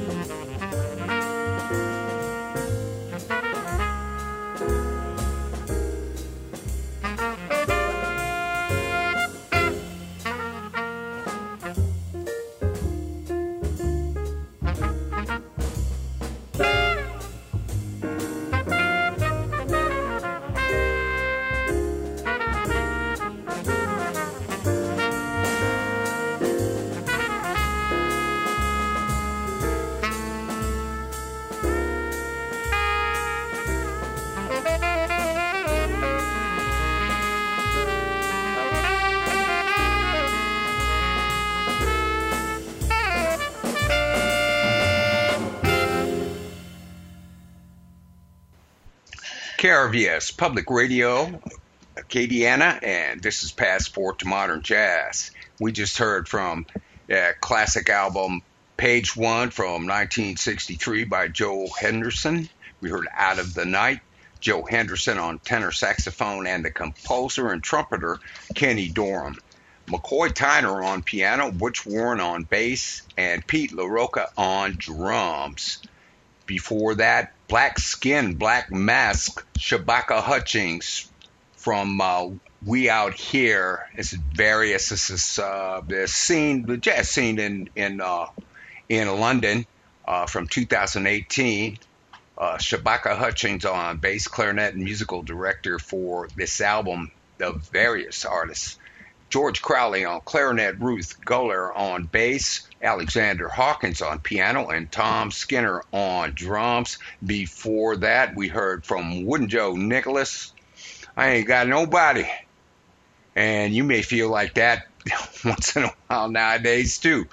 KRVS Public Radio, Acadiana, and this is Passport to Modern Jazz. We just heard from a classic album, Page One from 1963 by Joe Henderson. We heard Out of the Night, Joe Henderson on tenor saxophone, and the composer and trumpeter, Kenny Dorham. McCoy Tyner on piano, Butch Warren on bass, and Pete LaRocca on drums. Before that, Black Skin, Black Mask, Shabaka Hutchings from We Out Here. This is various. This is the jazz scene in London from 2018. Shabaka Hutchings on bass, clarinet, and musical director for this album of various artists. George Crowley on clarinet, Ruth Guller on bass, Alexander Hawkins on piano, and Tom Skinner on drums. Before that, we heard from Wooden Joe Nicholas, I Ain't Got Nobody. And you may feel like that once in a while nowadays, too.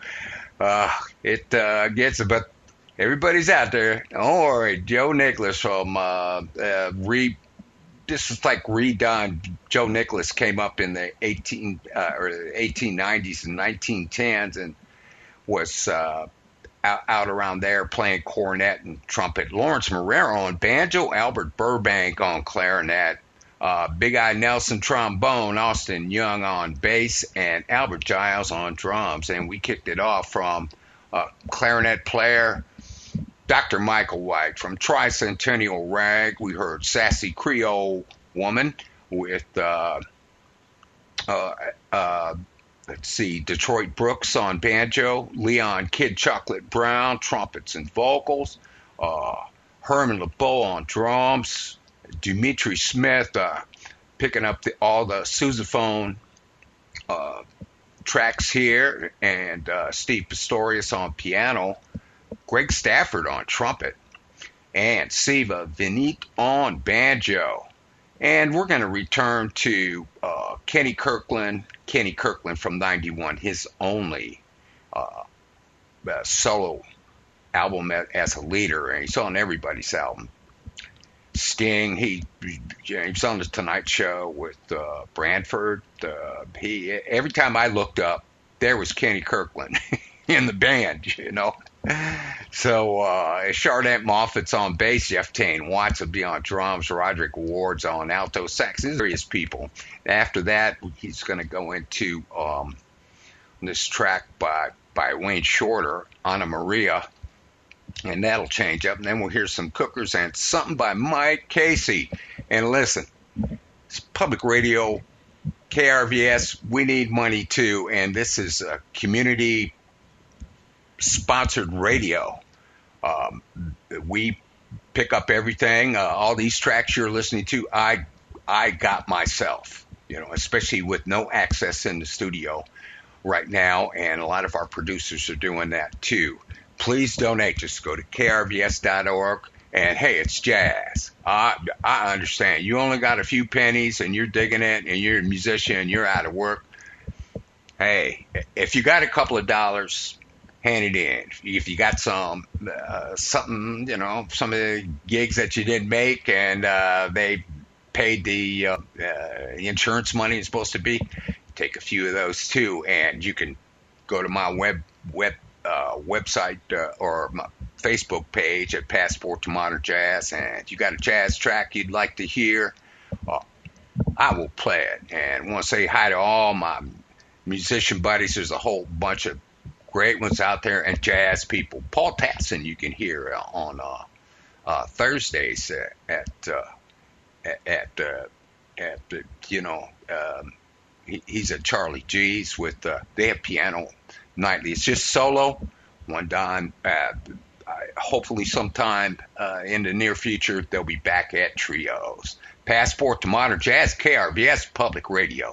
It gets, but everybody's out there. Don't worry, Joe Nicholas from this was like redone. Joe Nicholas came up in the 1890s and 1910s and was out around there playing cornet and trumpet. Lawrence Marrero on banjo, Albert Burbank on clarinet, Big Eye Nelson trombone, Austin Young on bass, and Albert Giles on drums. And we kicked it off from clarinet player Dr. Michael White. From Tricentennial Rag, we heard Sassy Creole Woman with, Detroit Brooks on banjo, Leon Kid Chocolate Brown, trumpets and vocals, Herman LeBeau on drums, Dimitri Smith picking up all the sousaphone tracks here, and Steve Pistorius on piano, Greg Stafford on trumpet, and Siva Vinit on banjo. And we're going to return to Kenny Kirkland from 91, his only solo album as a leader, and he's on everybody's album. Sting, he was on the Tonight Show with Branford. Every time I looked up, there was Kenny Kirkland in the band, you know. So Chardette Moffat's on bass, Jeff Tane Watts will be on drums, Roderick Ward's on alto sax. These are various people. After that, he's going to go into this track by Wayne Shorter, Anna Maria, and that'll change up. And then we'll hear some Cookers and something by Mike Casey. And listen, it's public radio, KRVS, we need money too, and this is a community sponsored radio. We pick up everything. All these tracks you're listening to, I got myself, you know, especially with no access in the studio right now, and a lot of our producers are doing that too. Please donate. Just go to krvs.org, and hey, it's jazz. I understand. You only got a few pennies, and you're digging it, and you're a musician, you're out of work. Hey, if you got a couple of dollars, hand it in. If you got something, you know, some of the gigs that you didn't make, and they paid the insurance money it's supposed to be, take a few of those too, and you can go to my website or my Facebook page at Passport to Modern Jazz, and if you got a jazz track you'd like to hear, I will play it. And I want to say hi to all my musician buddies. There's a whole bunch of great ones out there, and jazz people. Paul Tasson you can hear on Thursdays at the he's at Charlie G's with they have piano nightly. It's just solo one dime. Hopefully sometime in the near future they'll be back at Trios. Passport to Modern Jazz, KRBS Public Radio.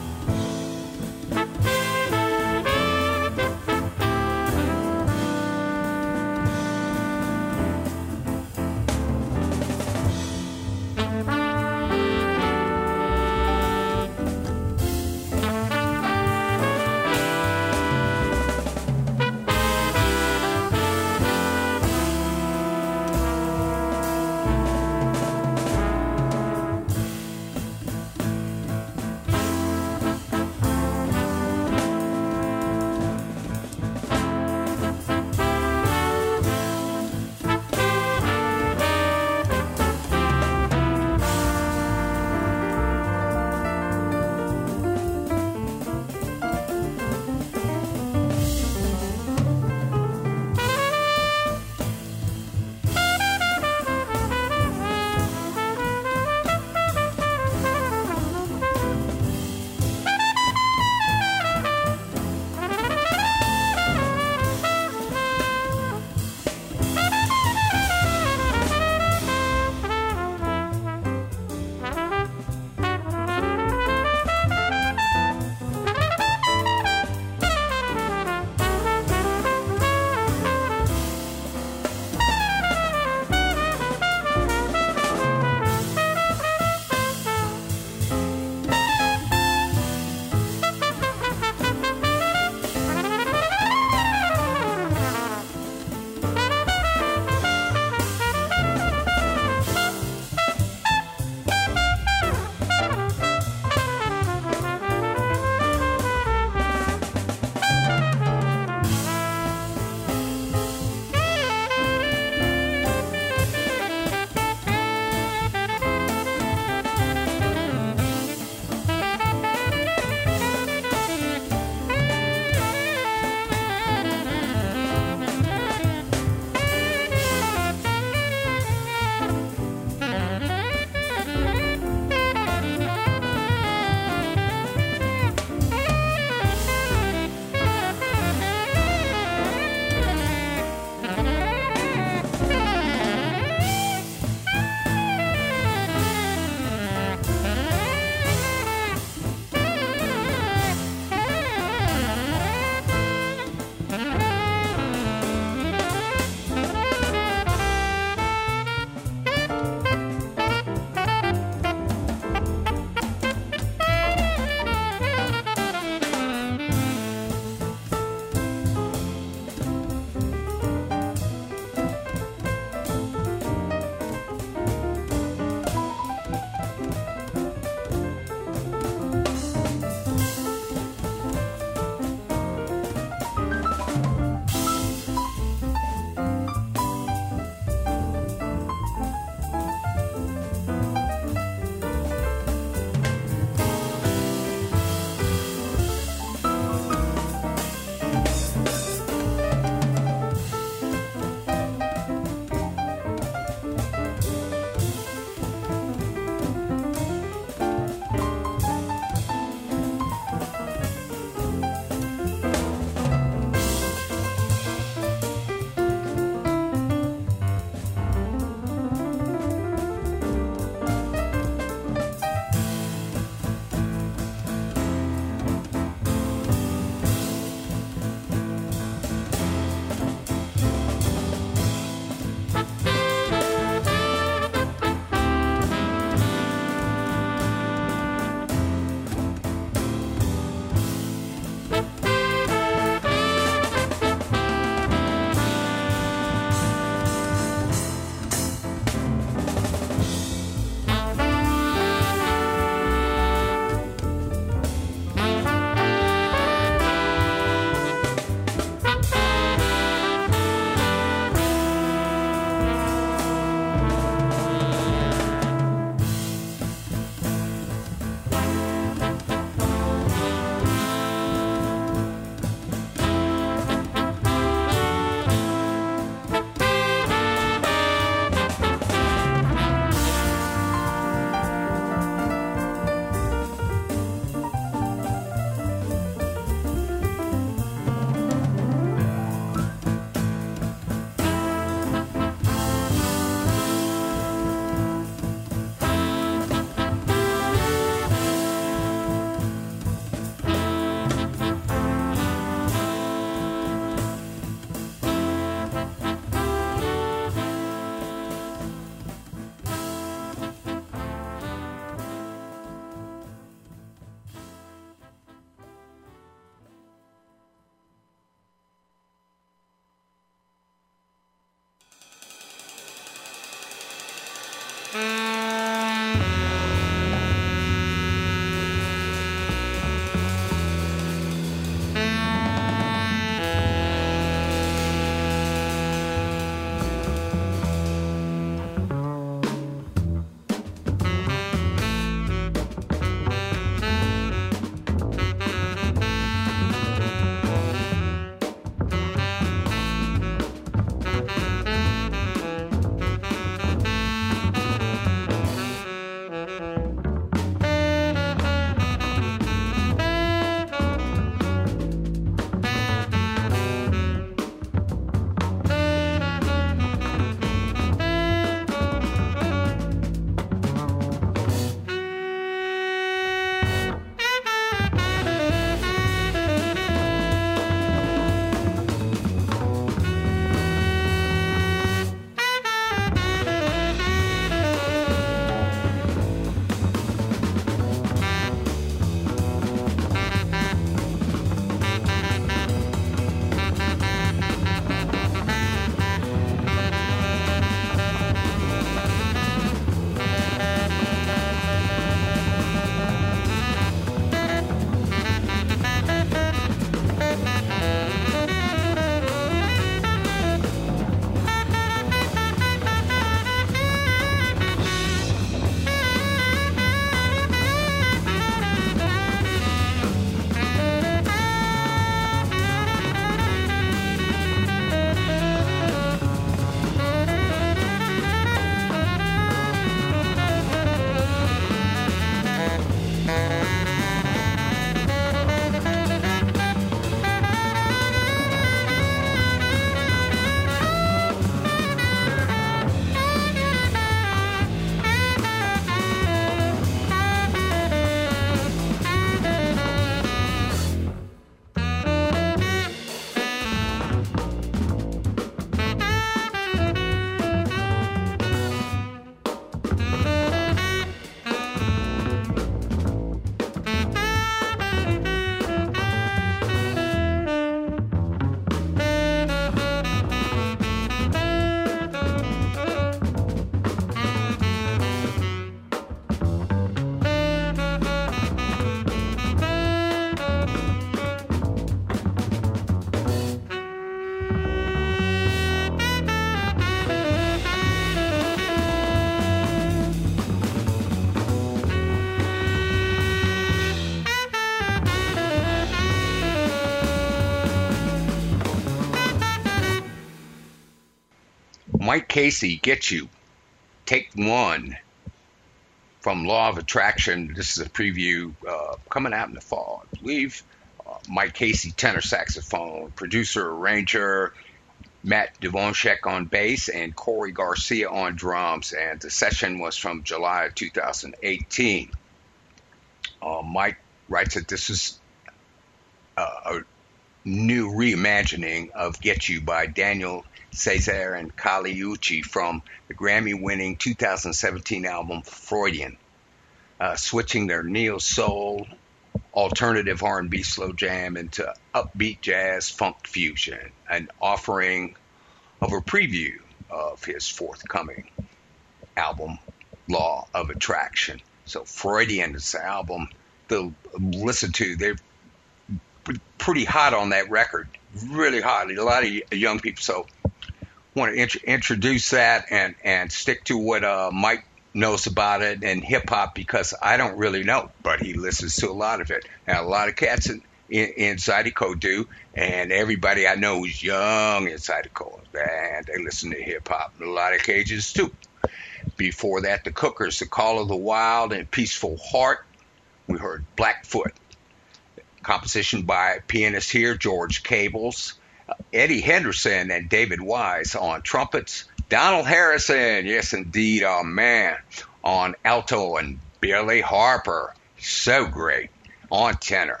Mike Casey, Get You, Take One from Law of Attraction. This is a preview coming out in the fall, I believe. Mike Casey, tenor saxophone, producer, arranger, Matt Devonshek on bass, and Corey Garcia on drums. And the session was from July of 2018. Mike writes that this is a new reimagining of Get You by Daniel Caesar and Kali Uchis from the Grammy-winning 2017 album Freudian, switching their neo-soul, alternative R&B slow jam into upbeat jazz funk fusion, an offering of a preview of his forthcoming album, Law of Attraction. So Freudian is the album they'll listen to. They're pretty hot on that record, really hot. A lot of young people. So want to introduce that and stick to what Mike knows about it and hip hop, because I don't really know, but he listens to a lot of it. And a lot of cats in Zydeco do, and everybody I know who's young in Zydeco, and they listen to hip hop. A lot of Cajuns too. Before that, the Cookers, The Call of the Wild, and Peaceful Heart. We heard Blackfoot, composition by pianist here, George Cables, Eddie Henderson and David Wise on trumpets, Donald Harrison, yes indeed, oh man, on alto, and Billy Harper, so great, on tenor.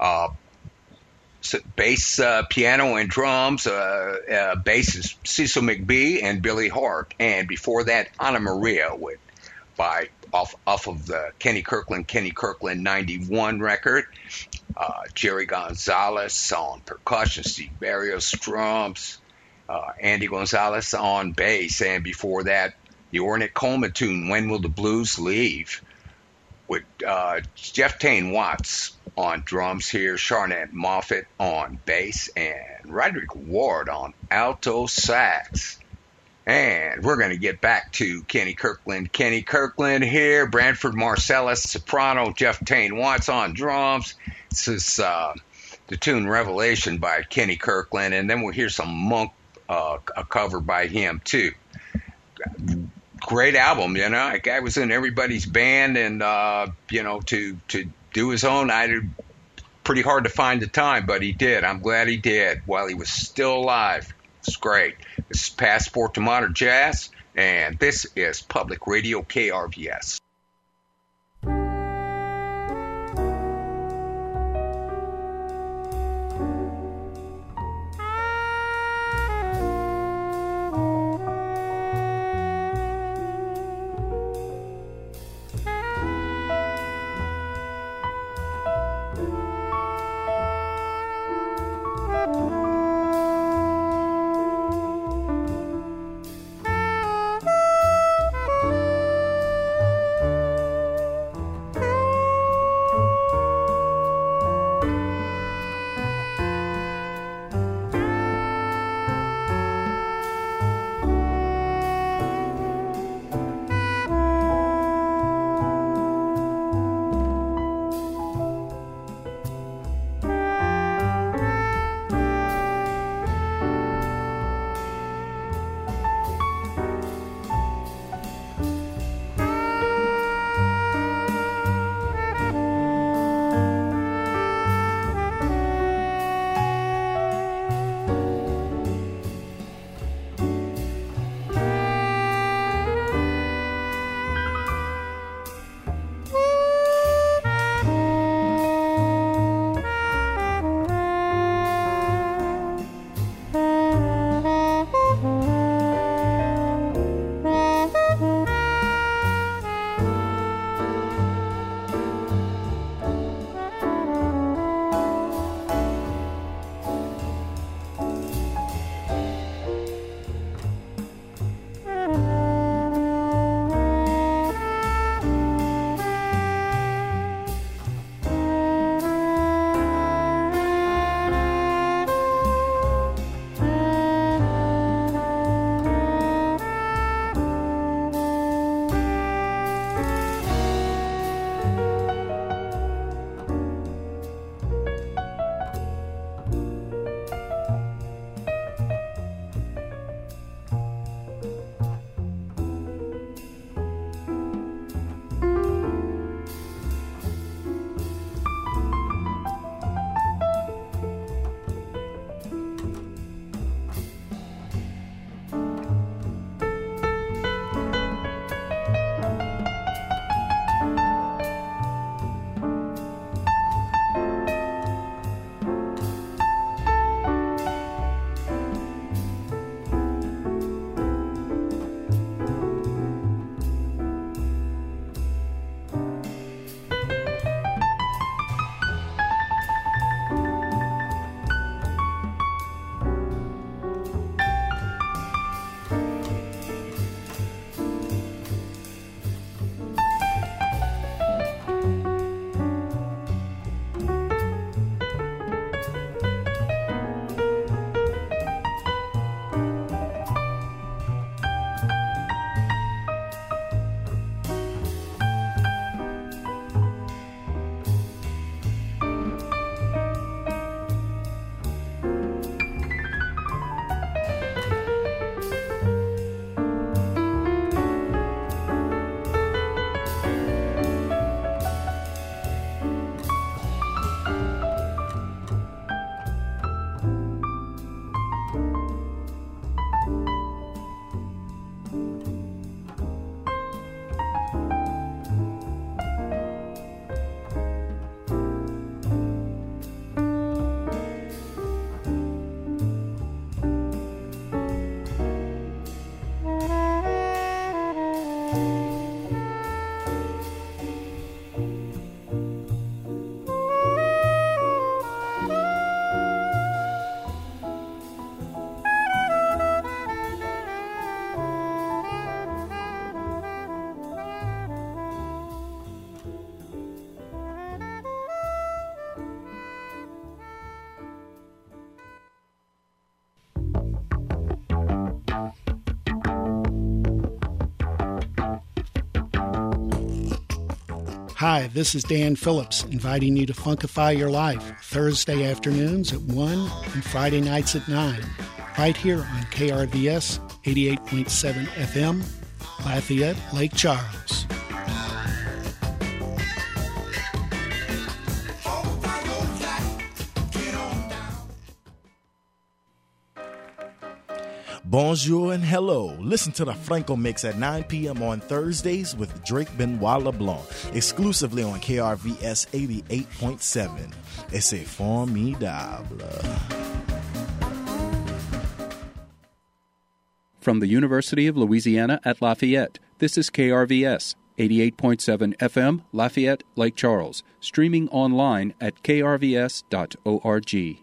Bass, piano, and drums. Bass is Cecil McBee and Billy Hart. And before that, Anna Maria off of the Kenny Kirkland 91 record. Jerry Gonzalez on percussion, Steve Barrios drums, Andy Gonzalez on bass. And before that, the Ornette Coleman tune, When Will the Blues Leave? With Jeff Tain Watts on drums here, Sharnette Moffett on bass, and Roderick Ward on alto sax. And we're going to get back to Kenny Kirkland. Kenny Kirkland here, Branford Marsalis soprano, Jeff Tain Watts on drums. This is the tune Revelation by Kenny Kirkland, and then we'll hear some Monk, a cover by him too. Great album, you know. That guy was in everybody's band, and to do his own, pretty hard to find the time, but he did. I'm glad he did while he was still alive. It's great. This is Passport to Modern Jazz, and this is Public Radio KRVS. Hi, this is Dan Phillips, inviting you to Funkify Your Life, Thursday afternoons at 1 and Friday nights at 9, right here on KRVS 88.7 FM, Lafayette, Lake Charles. Bonjour and hello. Listen to the Franco Mix at 9 p.m. on Thursdays with Drake Benoit LeBlanc, exclusively on KRVS 88.7. C'est formidable. From the University of Louisiana at Lafayette, this is KRVS 88.7 FM, Lafayette, Lake Charles, streaming online at krvs.org.